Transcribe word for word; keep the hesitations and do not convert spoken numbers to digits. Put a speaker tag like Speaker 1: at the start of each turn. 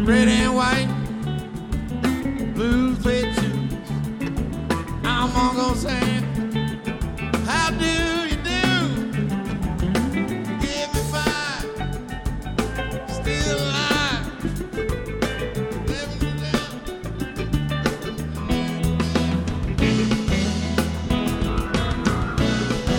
Speaker 1: red and white, blue suede shoes. I'm gonna go sing. How do